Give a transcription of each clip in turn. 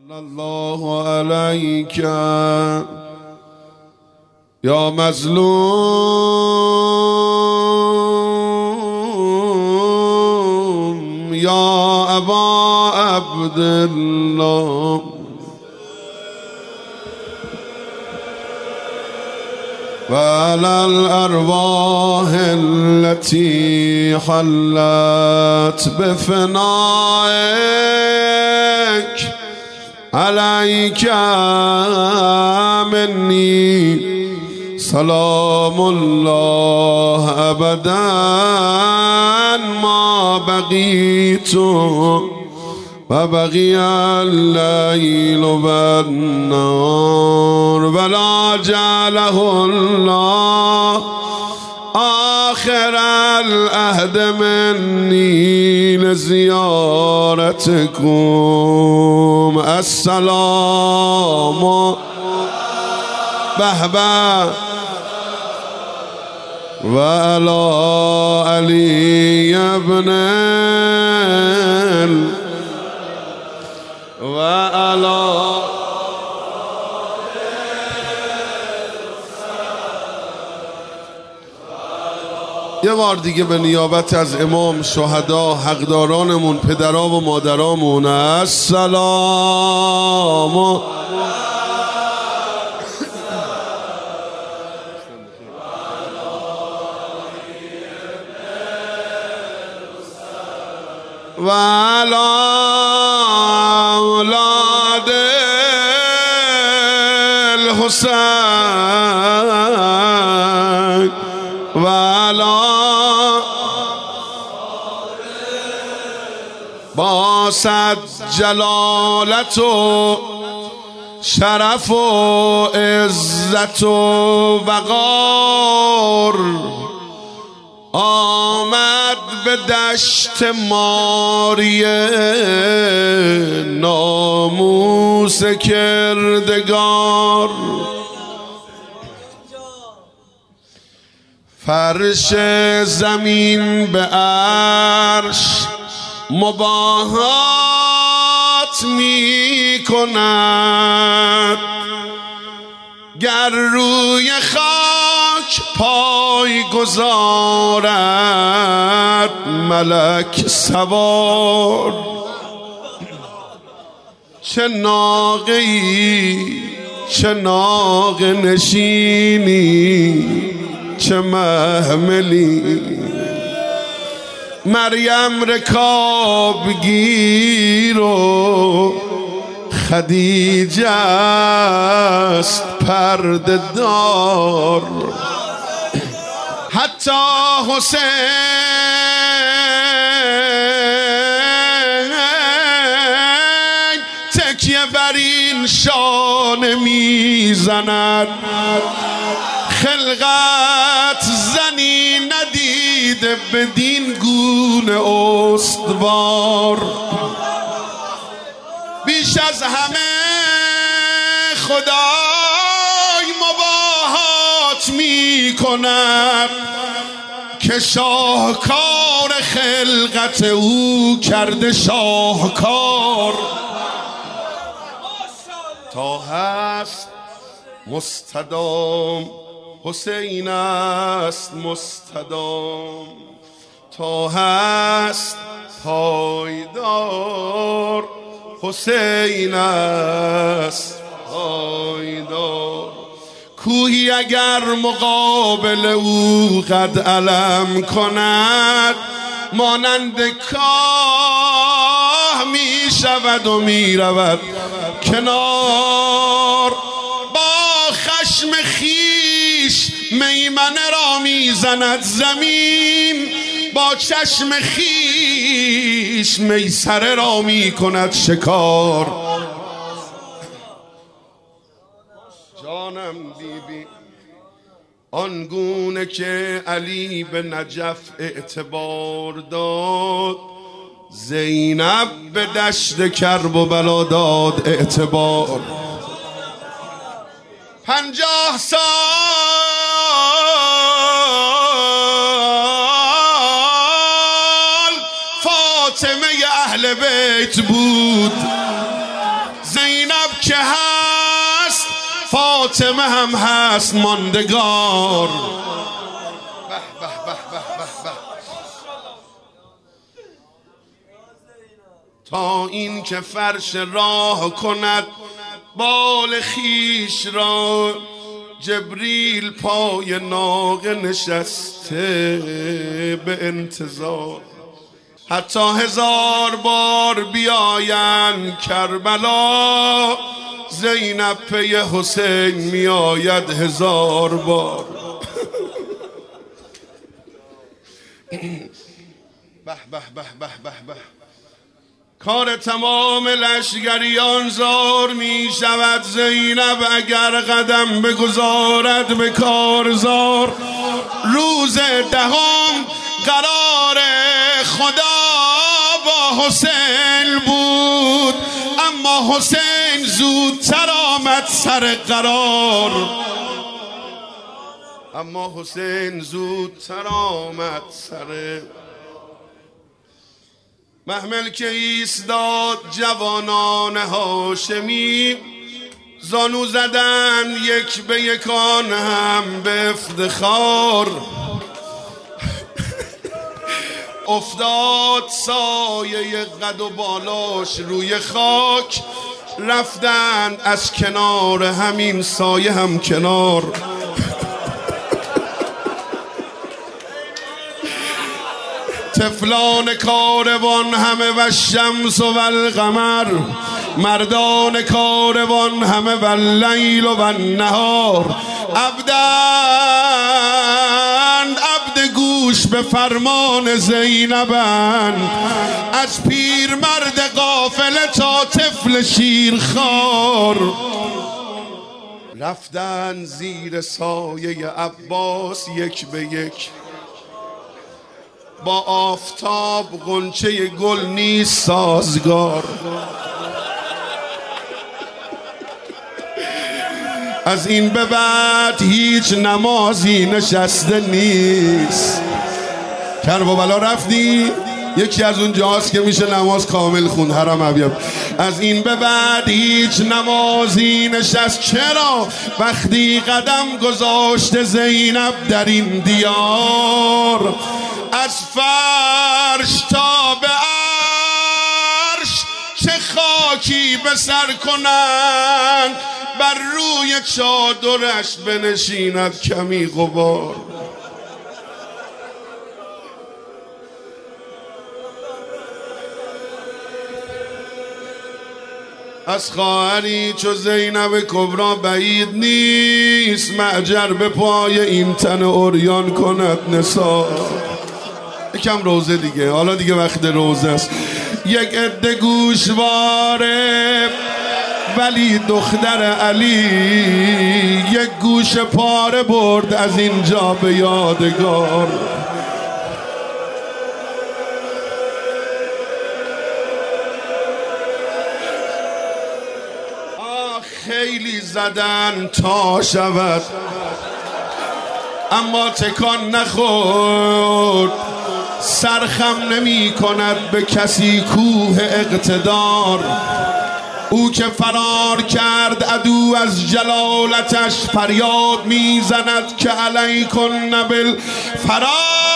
الله عليك يا مظلوم يا أبا عبد الله وعلى الأرواح التي حلت بفنائك عليك مني سلام الله أبدا ما بقيت وبقي الليل والنهار ولا جعله الله آخر العهد مني لزيارتكم السلام بهبه وعلى علي ابن وعلى یه بار دیگه به نیابت از امام شهدا حقدارانمون پدرها و مادرامون السلام و علی اولاد الحسین و علی با صد جلالت و شرف و عزت و وقار آمد به دشت ماریه ناموس کردگار فرش زمین به عرش مباهات می کند گر روی خاک پای گذارد ملک سوار چه ناقه‌ای چه ناقه نشینی چه محملی مریم رکابگیر و خدیجه است پرده دار حتی حسین تکیه بر این شانه میزند خلقت زنی ندیده بدین گونه استوار بیش از همه خدای مباهات می کند که شاهکار خلقت او کرده شاهکار تا هست مستدام حسین است مستدام تا هست پایدار حسین است پایدار کوهی اگر مقابل او قد علم کند مانند کاه می شود و می رود کنار با خشم خیش میمنه را می زند زمین با چشم خیش میسره را می کند شکار جانم بیبی آنگونه که علی به نجف اعتبار داد زینب به دشت کرب و بلا داد اعتبار 50 سال فاطمه اهل بیت بود زینب فاطمه هم هست ماندگار. تا این که فرش راه کند بال خیش را، جبریل پای ناقه نشسته به انتظار. حتی 1000 بار بیاین کربلا، زینب پی حسین می آید 1000 بار. به به به به به به. کار تمام لشگریان زار می شود، زینب اگر قدم بگذارد به کارزار. روز 10 قرار خدا با حسین بود، اما حسین زودتر آمد سر قرار. اما حسین زودتر آمد سر محمل که ایستاد جوانان هاشمی، زانو زدن یک به یکان هم به افتخار. افتاد سایه قد و بالاش روی خاک، رفتند از کنار همین سایه هم کنار. طفلان کاروان همه و الشمس و القمر، مردان کاروان همه و اللیل و النهار. عبدند عبد گوش به فرمان زینبند، از پیر مرد قافله تا طفل شیرخوار. رفتن زیر سایه عباس یک به یک، با آفتاب غنچه گل نیست سازگار. از این به بعد هیچ نمازی نشسته نیست. کربلا رفتی؟ یکی از اون جاست که میشه نماز کامل خون، حرم ابیض. از این به بعد هیچ نمازی نشست. چرا؟ وقتی قدم گذاشته زینب در این دیار، از فرش تا به عرش چه خاکی به سر کنند، بر روی چادرش بنشیند کمی غبار. از خواهری چو زینب کبرا بعید نیست، معجر به پای این تن عریان کند نثار. یکم روزه دیگه، حالا دیگه وقت روزه است. یک عده گوشواره ولی دختر علی، یک گوش پاره برد از اینجا به یادگار. خیلی زدن تا شود اما تکان نخورد، سرخم نمی کند به کسی کوه اقتدار. او که فرار کرد عدو از جلالتش، فریاد می زند که علیکن بالفرار.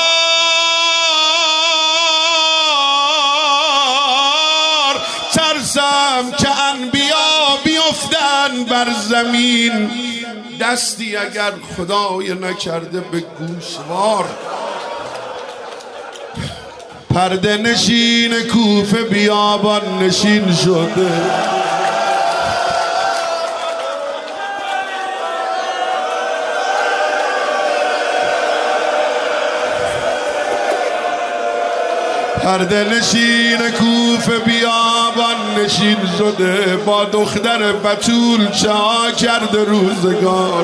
ترسم که انبیا بیفتن بر زمین، دستی اگر خدای نکرده به گوشوار. پرده نشین کوفه بیابان نشین شده، پرده نشین کوفه بیابان نشین شده. با دختر بتول چه ها کرده روزگار.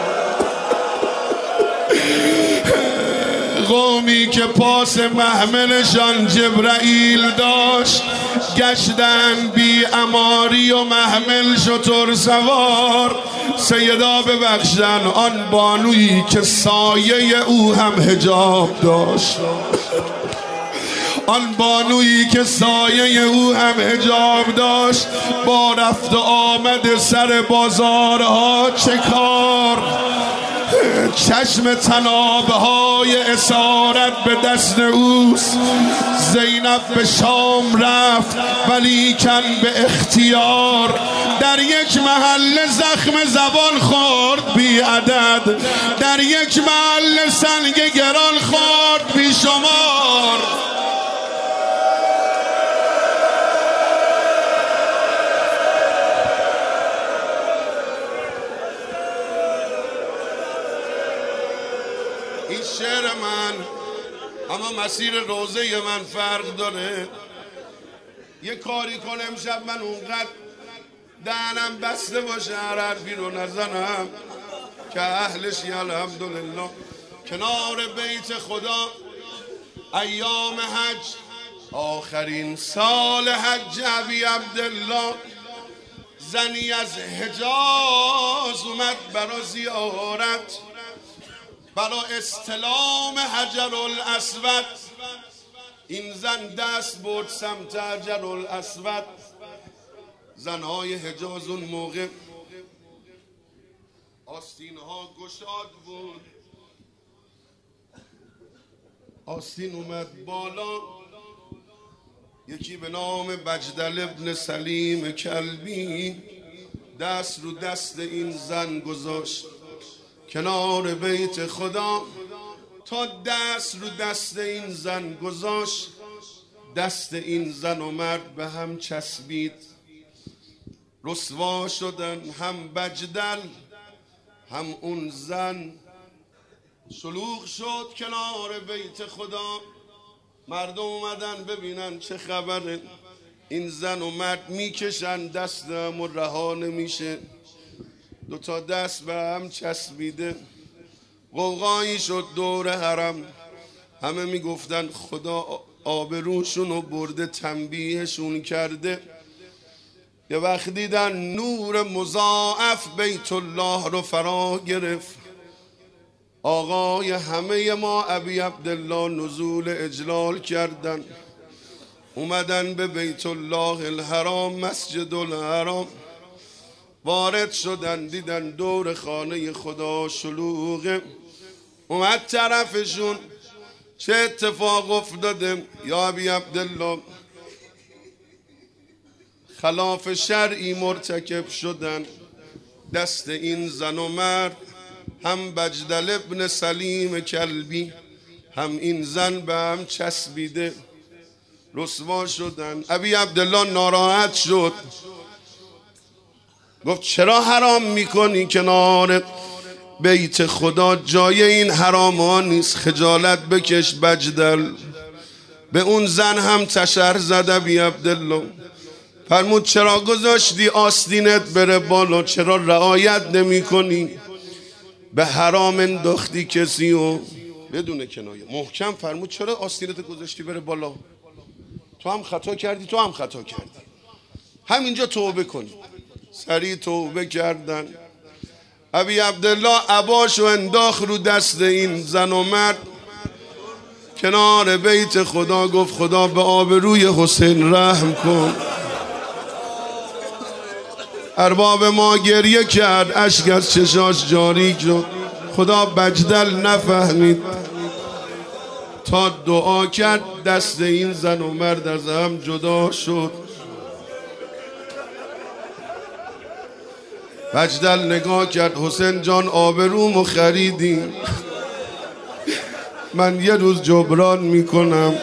قومی که پاس محملشان جبرائیل داشت، گشتن بی اماری و محمل شتر سوار. سیدا ببخشن آن بانویی که سایه او هم حجاب داشت. آن بانویی که سایه او هم حجاب داشت، با رفت و آمد سر بازارها چه کار؟ چشم طنابهای اسارت به دست اوست. زینب به شام رفت ولیکن به اختیار، در یک محله زخم زبان خورد بی عدد، در یک محله سنگ گران خورد بی شمار. این شعر من اما مسیر روزه من فرق داره. یه کاری کنم امشب من اونقدر دهنم بسته باشه هر حرفی رو نزنم که اهلشی الحمدلله. کنار بیت خدا ایام حج، آخرین سال حج ابی عبدالله، زنی از حجاز اومد برا زیارت، برا استلام حجر الاسود. این زن دست برد سمت حجر الاسود. زنهای حجاز اون موقع آستینها گشاد بود، آستین اومد بالا. یکی به نام بجدل ابن سلیم کلبی دست رو دست این زن گذاشت کنار بیت خدا. تا دست رو دست این زن گذاشت، دست این زن و مرد به هم چسبید، رسوا شدن هم بجدل هم اون زن. شلوغ شد کنار بیت خدا، مردم اومدن ببینن چه خبره. این زن و مرد میکشن دستم و رها نمیشه، دوتا دست به هم چسبیده. غوغایی شد دور حرم، همه میگفتن خدا آبروشون رو برده، تنبیهشون کرده. یه وقت دیدن نور مضاعف بیت الله رو فرا گرفت. آقای همه ما ابی عبدالله نزول اجلال کردن، اومدن به بیت الله الحرام، مسجد الحرام وارد شدن. دیدن دور خانه خدا شلوغه. اومد طرفشون، چه اتفاق افتاده یا ابی عبدالله؟ خلاف شرعی مرتکب شدن. دست این زن و مرد، هم بجدل ابن سلیم کلبی هم این زن به هم چسبیده، رسوا شدن. ابی عبدالله ناراحت شد، گفت چرا حرام میکنی کنار بیت خدا؟ جای این حرام ها نیست، خجالت بکش بجدل. به اون زن هم تشر زد ابی عبدالله. فرمود چرا گذاشتی آستینت بره بالا؟ چرا رعایت نمی کنی؟ به حرام انداختی کسی و بدون کنایه محکم فرمود چرا آستینت گذاشتی بره بالا؟ تو هم خطا کردی، تو هم خطا کردی، همینجا توبه کنی. سریع توبه کردن. ابی عبدالله عباشو انداخت رو دست این زن و مرد کنار بیت خدا، گفت خدا به آبروی حسین رحم کن. ارباب ما گریه کرد، اشک از چشاش جاری شد. خدا بجدل نفهمید تا دعا کرد، دست این زن و مرد از هم جدا شد. بجدل نگاه کرد، حسین جان آبرومو خریدی، من یه روز جبران میکنم.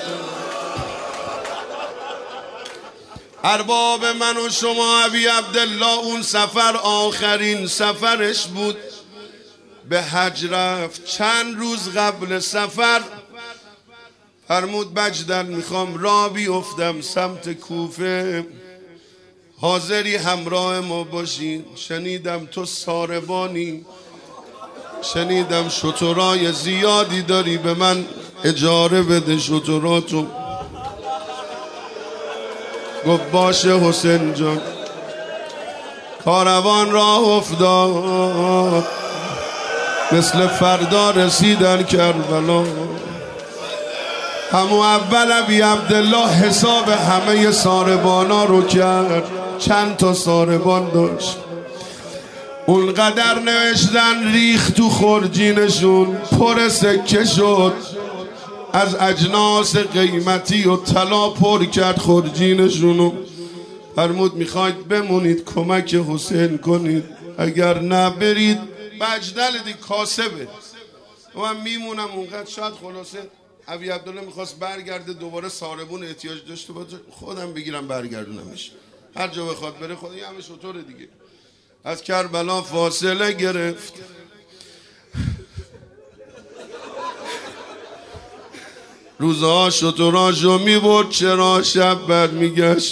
ارباب من و شما ابی عبدالله اون سفر آخرین سفرش بود، به حج رفت. چند روز قبل سفر فرمود بجدل میخوام راه بیفتم سمت کوفه، حاضری همراه ما باشی؟ شنیدم تو ساربانی، شنیدم شترای زیادی داری، به من اجاره بده شتراتو. گفت باشه حسین جان. کاروان راه افتاد، مثل فردا رسیدن کربلا. همون اول ابی عبدالله حساب همه ساربانا رو کرد. چند تا ساربان داشت، اونقدر نوشتن ریخت تو خرجینشون، پر سکه شد، از اجناس قیمتی و طلا پر کرد خرجینشونو. فرمود میخواید بمونید کمک حسین کنید، اگر نه برید. بجدل دی کاسبه، من میمونم اونقدر. شاید خلاصه ابی عبدالله میخواست برگرده دوباره، ساربون احتیاج داشته باشه، خودم بگیرم برگردونمش، هر جا بخواد بره، خدا یه همه شطوره دیگه. از کربلا فاصله گرفت، روزها شطوراشو میبرد، چرا شب برمیگشت.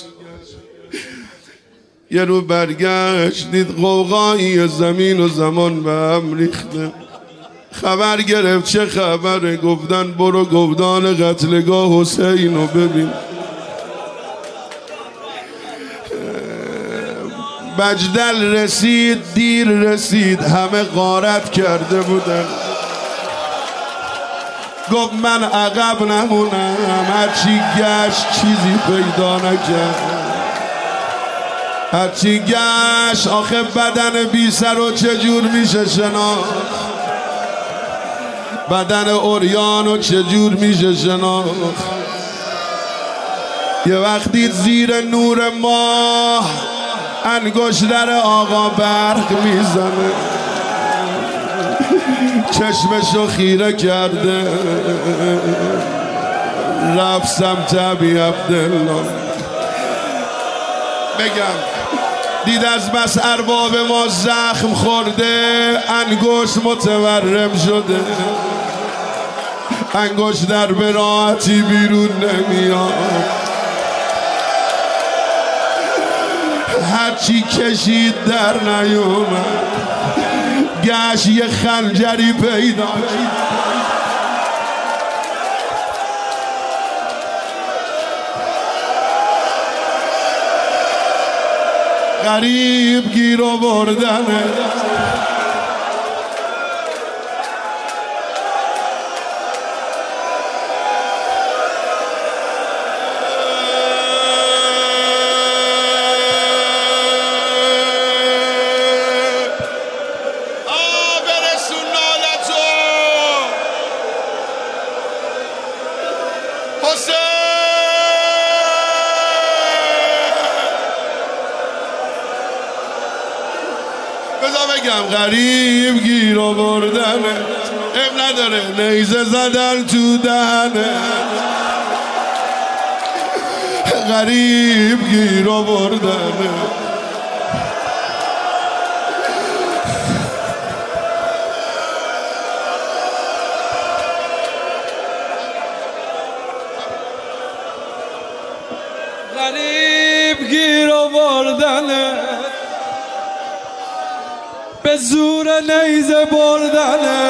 یه رو برگشت دید قوقایی زمین و زمان به هم ریخته. خبر گرفت چه خبره، گفتن برو گودان قتلگاه حسین رو ببین. بجدل رسید، دیر رسید، همه غارت کرده بودن. گفت من عقب نمونم، هرچی گشت چیزی پیدا نکرد. هرچی گشت، آخه بدن بی سر و چجور میشه شناخت، بدن عریان و چجور میشه شناخت. یه وقتی زیر نور ماه انگشتر آقا برق میزنه، چشمشو خیره کرده، رفت سمت ابی عبدالله. بگم دید از بس ارباب ما زخم خورده، انگشت متورم شده، انگشت در براحتی بیرون نمیاد. هرچی کشید در نیومد، گشت یه خنجری پیدا کرد. غریب گیر آوردنه، بگم غریب گیر آوردنه، اب نداره نیزه زدن تو دهنه. غریب گیر آوردنه، غریب گیر آوردنه، به زور نیزه بردنه.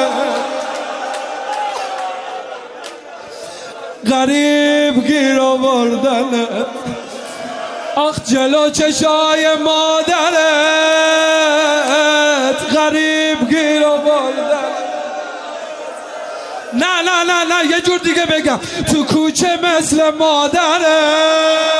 غریب گیر آوردنه، آخ جلو چشای مادرت. غریب گیر آوردنه. نه نه نه نه، یه جور دیگه بگم، تو کوچه مثل مادرت.